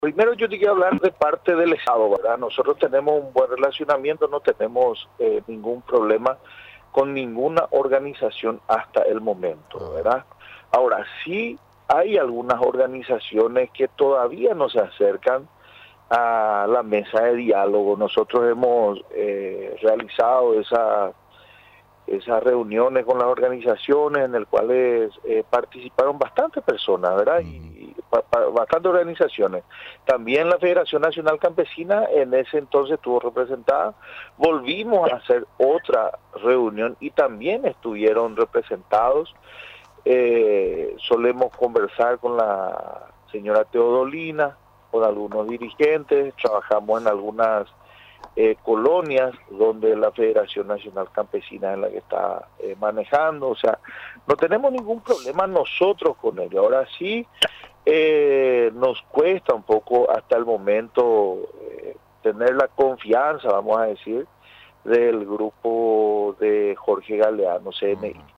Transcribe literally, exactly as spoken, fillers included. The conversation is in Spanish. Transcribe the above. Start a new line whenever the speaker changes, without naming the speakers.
Primero yo te quiero hablar de parte del Estado, ¿verdad? Nosotros tenemos un buen relacionamiento, no tenemos eh, ningún problema con ninguna organización hasta el momento, ¿verdad? Ahora, sí hay algunas organizaciones que todavía no se acercan a la mesa de diálogo. Nosotros hemos eh, realizado esa, esas reuniones con las organizaciones en las cuales eh, participaron bastantes personas, ¿verdad? Y, y pa, pa, bastantes organizaciones. También la Federación Nacional Campesina en ese entonces estuvo representada. Volvimos a hacer otra reunión y también estuvieron representados. Eh, solemos conversar con la señora Teodolina, con algunos dirigentes, trabajamos en algunas eh, colonias donde la Federación Nacional Campesina es la que está eh, manejando, o sea, no tenemos ningún problema nosotros con ello. Ahora sí, eh, nos cuesta un poco hasta el momento eh, tener la confianza, vamos a decir, del grupo de Jorge Galeano, C N I.